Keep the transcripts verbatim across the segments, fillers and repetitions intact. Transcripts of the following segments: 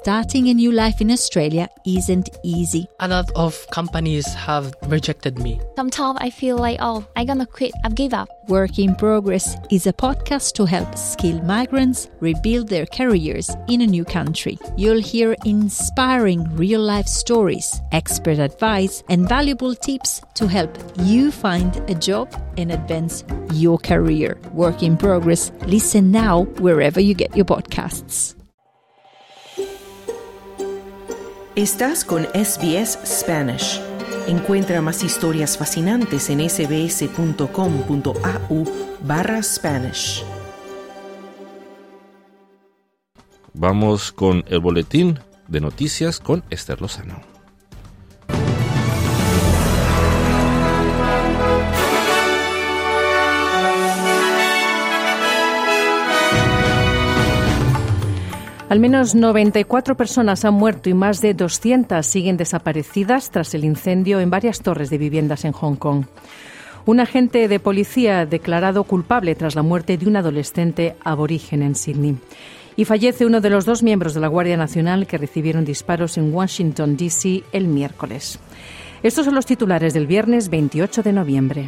starting a new life in Australia isn't easy. A lot of companies have rejected me. Sometimes I feel like, oh, I'm gonna quit, I've give up. Work in Progress is a podcast to help skilled migrants rebuild their careers in a new country. You'll hear inspiring real-life stories, expert advice, and valuable tips to help you find a job and advance your career. Work in Progress. Listen now wherever you get your podcasts. Estás con S B S Spanish. Encuentra más historias fascinantes en sbs.com.au barra Spanish. Vamos con el boletín de noticias con Esther Lozano. Al menos noventa y cuatro personas han muerto y más de doscientas siguen desaparecidas tras el incendio en varias torres de viviendas en Hong Kong. Un agente de policía declarado culpable tras la muerte de un adolescente aborigen en Sydney. Y fallece uno de los dos miembros de la Guardia Nacional que recibieron disparos en Washington, D C el miércoles. Estos son los titulares del viernes veintiocho de noviembre.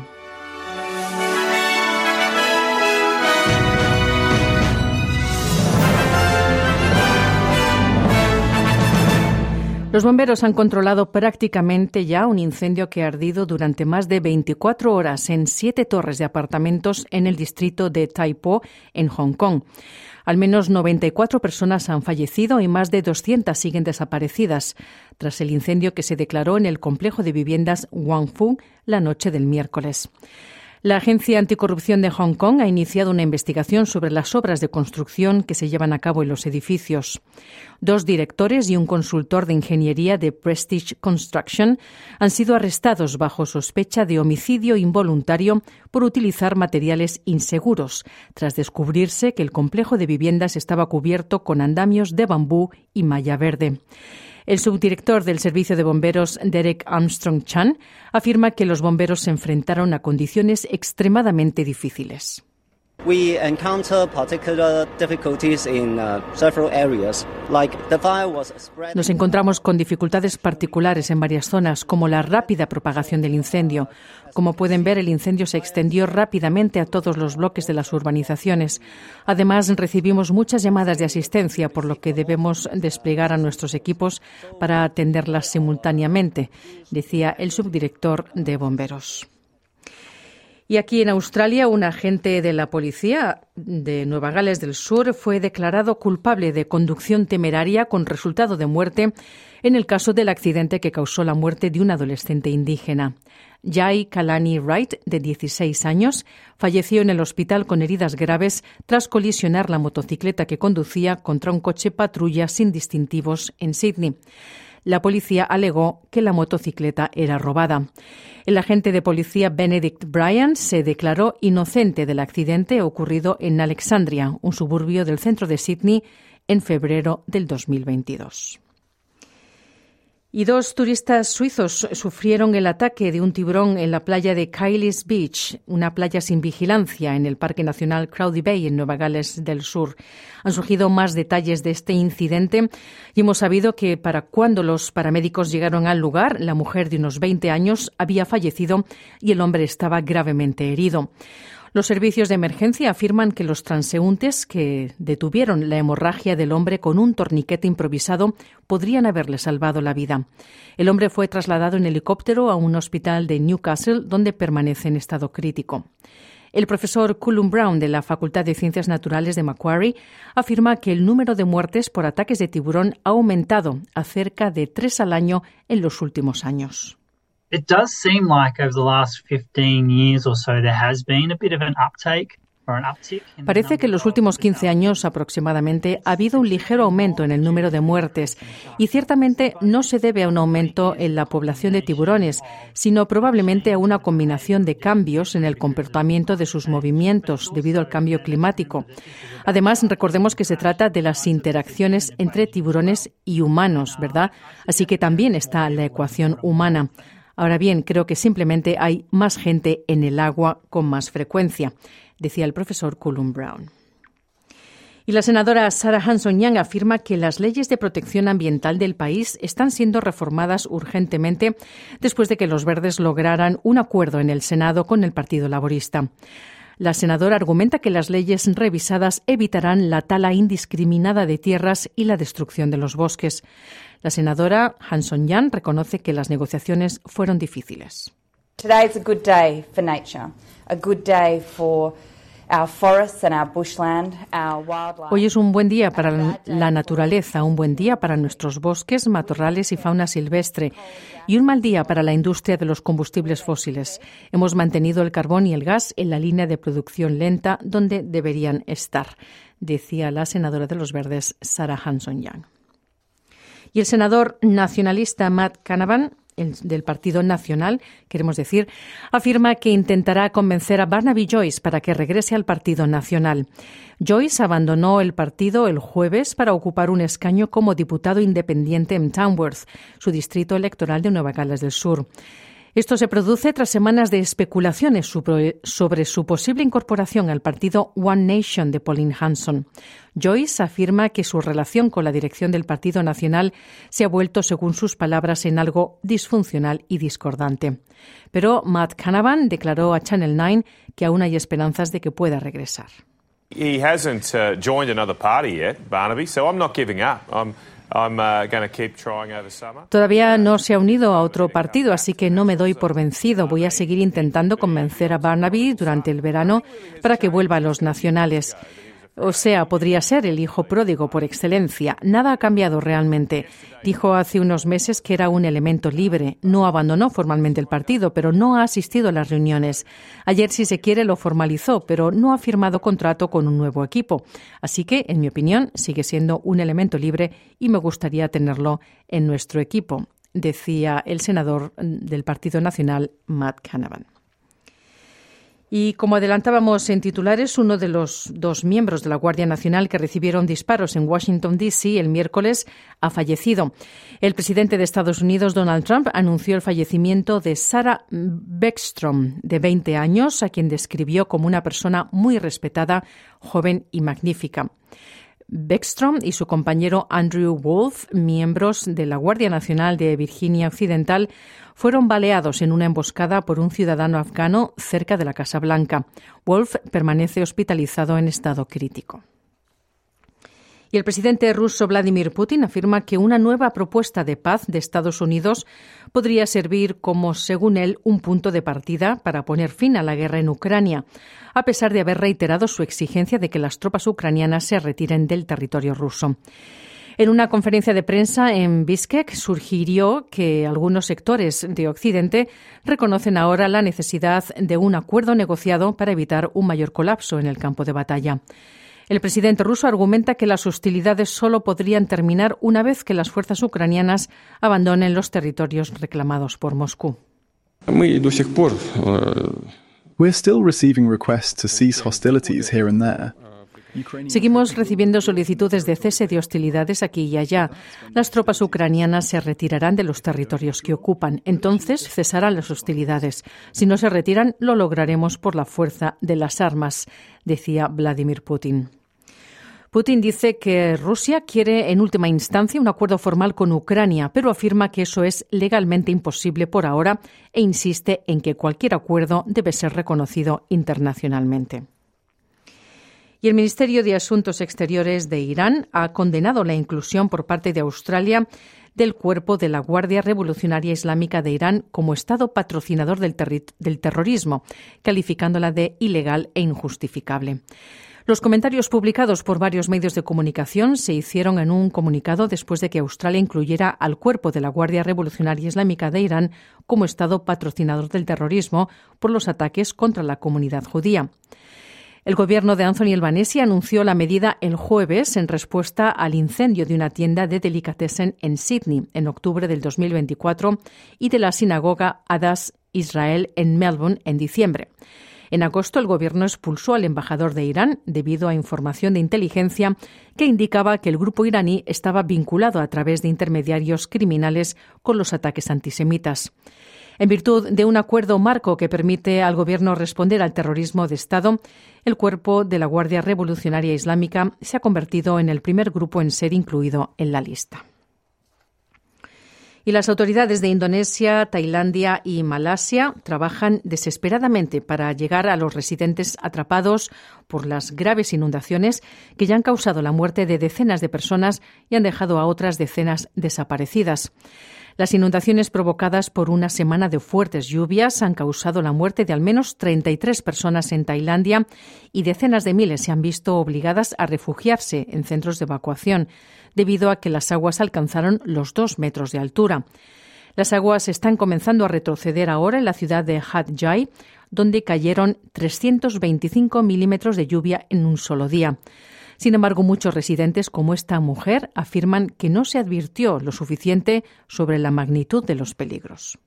Los bomberos han controlado prácticamente ya un incendio que ha ardido durante más de veinticuatro horas en siete torres de apartamentos en el distrito de Tai Po, en Hong Kong. Al menos noventa y cuatro personas han fallecido y más de doscientas siguen desaparecidas tras el incendio que se declaró en el complejo de viviendas Wang Fu la noche del miércoles. La Agencia Anticorrupción de Hong Kong ha iniciado una investigación sobre las obras de construcción que se llevan a cabo en los edificios. Dos directores y un consultor de ingeniería de Prestige Construction han sido arrestados bajo sospecha de homicidio involuntario por utilizar materiales inseguros, tras descubrirse que el complejo de viviendas estaba cubierto con andamios de bambú y malla verde. El subdirector del Servicio de Bomberos, Derek Armstrong Chan, afirma que los bomberos se enfrentaron a condiciones extremadamente difíciles. We encounter particular difficulties in uh, several areas, like the fire was spread. Nos encontramos con dificultades particulares en varias zonas, como la rápida propagación del incendio. Como pueden ver, el incendio se extendió rápidamente a todos los bloques de las urbanizaciones. Además, recibimos muchas llamadas de asistencia, por lo que debemos desplegar a nuestros equipos para atenderlas simultáneamente, decía el subdirector de bomberos. Y aquí en Australia, un agente de la policía de Nueva Gales del Sur fue declarado culpable de conducción temeraria con resultado de muerte en el caso del accidente que causó la muerte de un adolescente indígena. Jai Kalani Wright, de dieciséis años, falleció en el hospital con heridas graves tras colisionar la motocicleta que conducía contra un coche patrulla sin distintivos en Sydney. La policía alegó que la motocicleta era robada. El agente de policía Benedict Bryan se declaró inocente del accidente ocurrido en Alexandria, un suburbio del centro de Sydney, en febrero del dos mil veintidós. Y dos turistas suizos sufrieron el ataque de un tiburón en la playa de Kiley's Beach, una playa sin vigilancia en el Parque Nacional Crowdy Bay en Nueva Gales del Sur. Han surgido más detalles de este incidente y hemos sabido que para cuando los paramédicos llegaron al lugar, la mujer de unos veinte años había fallecido y el hombre estaba gravemente herido. Los servicios de emergencia afirman que los transeúntes que detuvieron la hemorragia del hombre con un torniquete improvisado podrían haberle salvado la vida. El hombre fue trasladado en helicóptero a un hospital de Newcastle, donde permanece en estado crítico. El profesor Culum Brown de la Facultad de Ciencias Naturales de Macquarie afirma que el número de muertes por ataques de tiburón ha aumentado a cerca de tres al año en los últimos años. It does seem like over the last fifteen years or so there has been a bit of an uptake or an uptick. Parece que en los últimos quince años aproximadamente ha habido un ligero aumento en el número de muertes y ciertamente no se debe a un aumento en la población de tiburones, sino probablemente a una combinación de cambios en el comportamiento de sus movimientos debido al cambio climático. Además, recordemos que se trata de las interacciones entre tiburones y humanos, ¿verdad? Así que también está la ecuación humana. Ahora bien, creo que simplemente hay más gente en el agua con más frecuencia, decía el profesor Culum Brown. Y la senadora Sarah Hanson-Young afirma que las leyes de protección ambiental del país están siendo reformadas urgentemente después de que los Verdes lograran un acuerdo en el Senado con el Partido Laborista. La senadora argumenta que las leyes revisadas evitarán la tala indiscriminada de tierras y la destrucción de los bosques. La senadora Hanson-Young reconoce que las negociaciones fueron difíciles. Today is a good day for nature, a good day for our forests and our bushland, our wildlife. Hoy es un buen día para la naturaleza, un buen día para nuestros bosques, matorrales y fauna silvestre, y un mal día para la industria de los combustibles fósiles. Hemos mantenido el carbón y el gas en la línea de producción lenta donde deberían estar, decía la senadora de los Verdes, Sarah Hanson-Young. Y el senador nacionalista Matt Canavan, el del Partido Nacional, queremos decir, afirma que intentará convencer a Barnaby Joyce para que regrese al Partido Nacional. Joyce abandonó el partido el jueves para ocupar un escaño como diputado independiente en Tamworth, su distrito electoral de Nueva Gales del Sur. Esto se produce tras semanas de especulaciones sobre su posible incorporación al partido One Nation de Pauline Hanson. Joyce afirma que su relación con la dirección del Partido Nacional se ha vuelto, según sus palabras, en algo disfuncional y discordante. Pero Matt Canavan declaró a Channel nueve que aún hay esperanzas de que pueda regresar. He hasn't uh, joined another party yet, Barnaby, so I'm not giving up. I'm I'm uh, going to keep trying over summer. Todavía no se ha unido a otro partido, así que no me doy por vencido. Voy a seguir intentando convencer a Barnaby durante el verano para que vuelva a los nacionales. O sea, podría ser el hijo pródigo por excelencia. Nada ha cambiado realmente. Dijo hace unos meses que era un elemento libre. No abandonó formalmente el partido, pero no ha asistido a las reuniones. Ayer, si se quiere, lo formalizó, pero no ha firmado contrato con un nuevo equipo. Así que, en mi opinión, sigue siendo un elemento libre y me gustaría tenerlo en nuestro equipo, decía el senador del Partido Nacional, Matt Canavan. Y como adelantábamos en titulares, uno de los dos miembros de la Guardia Nacional que recibieron disparos en Washington, D C el miércoles ha fallecido. El presidente de Estados Unidos, Donald Trump, anunció el fallecimiento de Sarah Beckstrom, de veinte años, a quien describió como una persona muy respetada, joven y magnífica. Beckstrom y su compañero Andrew Wolf, miembros de la Guardia Nacional de Virginia Occidental, fueron baleados en una emboscada por un ciudadano afgano cerca de la Casa Blanca. Wolf permanece hospitalizado en estado crítico. Y el presidente ruso Vladimir Putin afirma que una nueva propuesta de paz de Estados Unidos podría servir como, según él, un punto de partida para poner fin a la guerra en Ucrania, a pesar de haber reiterado su exigencia de que las tropas ucranianas se retiren del territorio ruso. En una conferencia de prensa en Bishkek sugirió que algunos sectores de Occidente reconocen ahora la necesidad de un acuerdo negociado para evitar un mayor colapso en el campo de batalla. El presidente ruso argumenta que las hostilidades solo podrían terminar una vez que las fuerzas ucranianas abandonen los territorios reclamados por Moscú. We're still receiving requests to cease hostilities here and there. Seguimos recibiendo solicitudes de cese de hostilidades aquí y allá. Las tropas ucranianas se retirarán de los territorios que ocupan. Entonces cesarán las hostilidades. Si no se retiran, lo lograremos por la fuerza de las armas, decía Vladimir Putin. Putin dice que Rusia quiere en última instancia un acuerdo formal con Ucrania, pero afirma que eso es legalmente imposible por ahora e insiste en que cualquier acuerdo debe ser reconocido internacionalmente. Y el Ministerio de Asuntos Exteriores de Irán ha condenado la inclusión por parte de Australia del cuerpo de la Guardia Revolucionaria Islámica de Irán como Estado patrocinador del, terri- del terrorismo, calificándola de ilegal e injustificable. Los comentarios publicados por varios medios de comunicación se hicieron en un comunicado después de que Australia incluyera al cuerpo de la Guardia Revolucionaria Islámica de Irán como Estado patrocinador del terrorismo por los ataques contra la comunidad judía. El gobierno de Anthony Albanese anunció la medida el jueves en respuesta al incendio de una tienda de delicatessen en Sydney en octubre del dos mil veinticuatro y de la sinagoga Hadass Israel en Melbourne en diciembre. En agosto, el gobierno expulsó al embajador de Irán debido a información de inteligencia que indicaba que el grupo iraní estaba vinculado a través de intermediarios criminales con los ataques antisemitas. En virtud de un acuerdo marco que permite al Gobierno responder al terrorismo de Estado, el cuerpo de la Guardia Revolucionaria Islámica se ha convertido en el primer grupo en ser incluido en la lista. Y las autoridades de Indonesia, Tailandia y Malasia trabajan desesperadamente para llegar a los residentes atrapados por las graves inundaciones que ya han causado la muerte de decenas de personas y han dejado a otras decenas desaparecidas. Las inundaciones provocadas por una semana de fuertes lluvias han causado la muerte de al menos treinta y tres personas en Tailandia y decenas de miles se han visto obligadas a refugiarse en centros de evacuación debido a que las aguas alcanzaron los dos metros de altura. Las aguas están comenzando a retroceder ahora en la ciudad de Hat Yai, donde cayeron trescientos veinticinco milímetros de lluvia en un solo día. Sin embargo, muchos residentes, como esta mujer, afirman que no se advirtió lo suficiente sobre la magnitud de los peligros.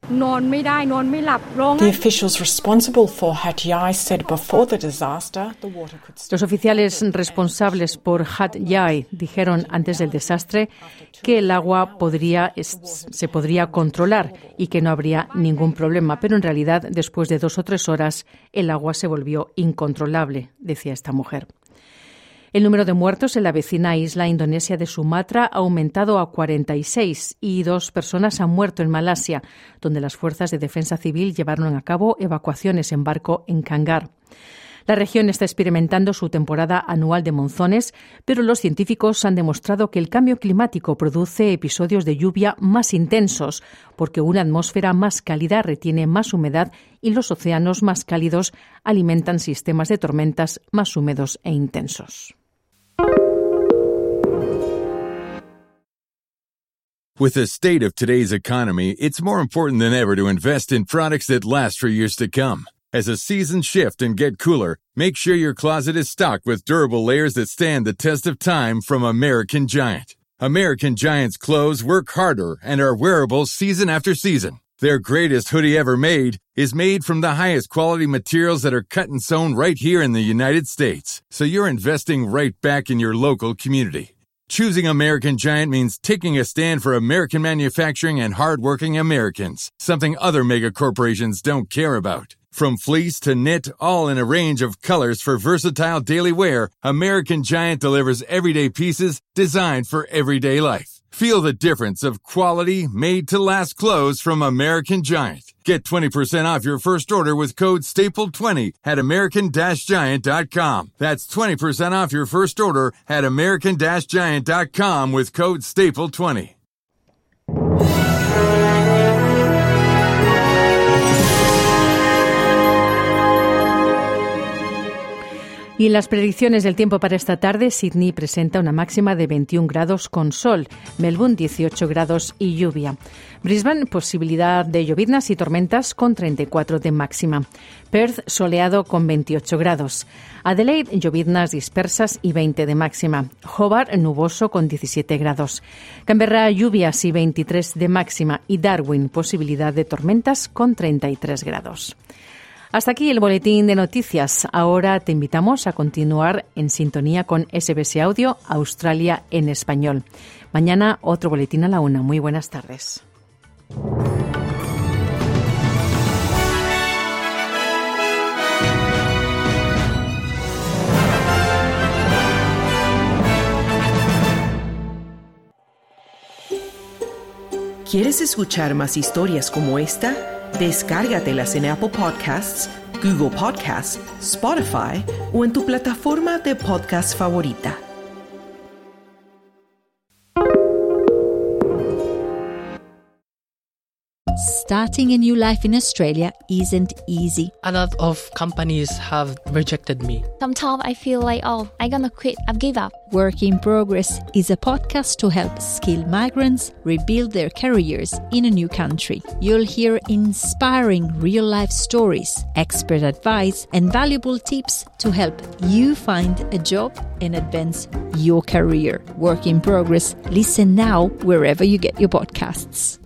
The officials responsible for Hat Yai said before the disaster, the water could still... Los oficiales responsables por Hat Yai dijeron antes del desastre que el agua podría, se podría controlar y que no habría ningún problema, pero en realidad, después de dos o tres horas, el agua se volvió incontrolable, decía esta mujer. El número de muertos en la vecina isla indonesia de Sumatra ha aumentado a cuarenta y seis y dos personas han muerto en Malasia, donde las fuerzas de defensa civil llevaron a cabo evacuaciones en barco en Kangar. La región está experimentando su temporada anual de monzones, pero los científicos han demostrado que el cambio climático produce episodios de lluvia más intensos, porque una atmósfera más cálida retiene más humedad y los océanos más cálidos alimentan sistemas de tormentas más húmedos e intensos. With the state of today's economy, it's more important than ever to invest in products that last for years to come. As the seasons shift and get cooler, make sure your closet is stocked with durable layers that stand the test of time from American Giant. American Giant's clothes work harder and are wearable season after season. Their greatest hoodie ever made is made from the highest quality materials that are cut and sewn right here in the United States. So you're investing right back in your local community. Choosing American Giant means taking a stand for American manufacturing and hardworking Americans, something other mega corporations don't care about. From fleece to knit, all in a range of colors for versatile daily wear, American Giant delivers everyday pieces designed for everyday life. Feel the difference of quality, made-to-last clothes from American Giant. Get twenty percent off your first order with code staple twenty at american giant dot com. That's twenty percent off your first order at american giant dot com with code staple twenty. Y en las predicciones del tiempo para esta tarde, Sydney presenta una máxima de veintiún grados con sol, Melbourne dieciocho grados y lluvia. Brisbane, posibilidad de lloviznas y tormentas con treinta y cuatro de máxima. Perth, soleado con veintiocho grados. Adelaide, lloviznas dispersas y veinte de máxima. Hobart, nuboso con diecisiete grados. Canberra, lluvias y veintitrés de máxima. Y Darwin, posibilidad de tormentas con treinta y tres grados. Hasta aquí el boletín de noticias. Ahora te invitamos a continuar en sintonía con S B S Audio Australia en español. Mañana otro boletín a la una. Muy buenas tardes. ¿Quieres escuchar más historias como esta? Descárgatelas en Apple Podcasts, Google Podcasts, Spotify o en tu plataforma de podcast favorita. Starting a new life in Australia isn't easy. A lot of companies have rejected me. Sometimes I feel like, oh, I'm gonna quit. I've give up. Work in Progress is a podcast to help skilled migrants rebuild their careers in a new country. You'll hear inspiring real-life stories, expert advice, and valuable tips to help you find a job and advance your career. Work in Progress. Listen now wherever you get your podcasts.